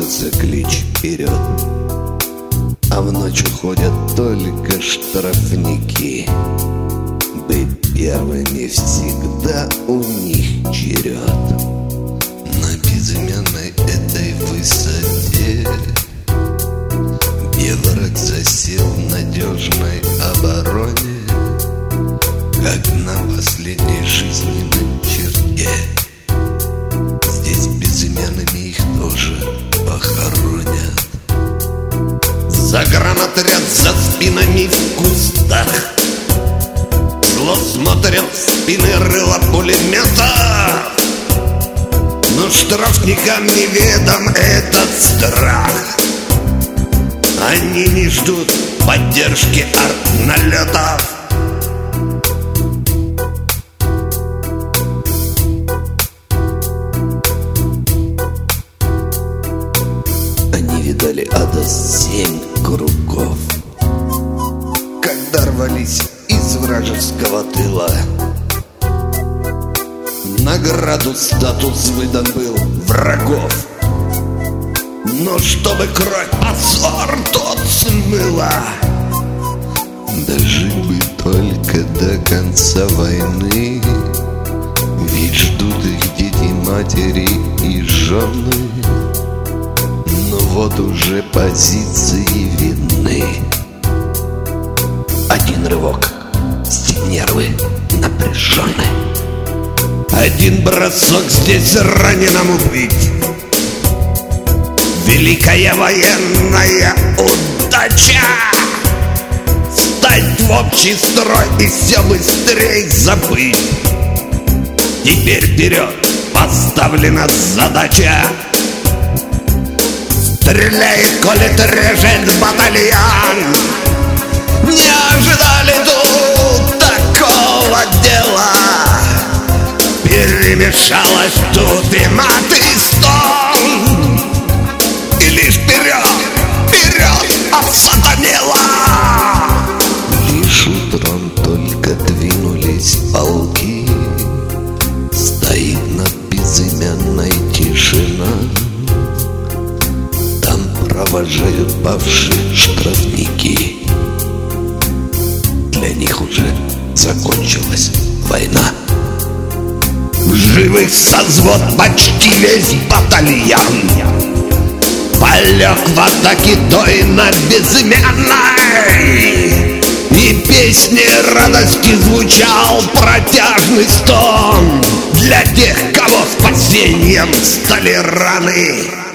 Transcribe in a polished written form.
раздается клич вперед, а в ночь уходят только штрафники. Быть первыми всегда у них черед. На безымянной этой высоте, где враг засел в надежной обороне, как на последней жизненной черте, здесь безымянными их тоже похоронят. Загранотряд за спинами в кустах, зло смотрят в спины рыла пулемета, но штрафникам неведом этот страх. Они не ждут поддержки артналетов. Они видали ада 7 кругов, когда рвались из вражеского тыла. Награду статус выдан был врагов, но чтобы кровь позор тот смыла. Дожить бы только до конца войны, ведь ждут их дети, матери и жены. Но вот уже позиции видны. Один рывок, все нервы напряжены. Один бросок здесь раненому быть. Великая военная удача. Встать в общий строй и все быстрее забыть. Теперь вперед поставлена задача. Стреляет, колет, режет батальон. Не ожидали тут такого дела. Перемешалась тут и мат, и стон. И лишь вперед, вперед осатанела. Лишь утром только двинулись полки. Стоит над безымянной тишина. Там провожают павших штрафники. Для них уже закончилась война. В живых созвод почти весь батальон. Полег в атаке той на безымянной. И песней радости звучал протяжный стон для тех, кого спасением стали раны.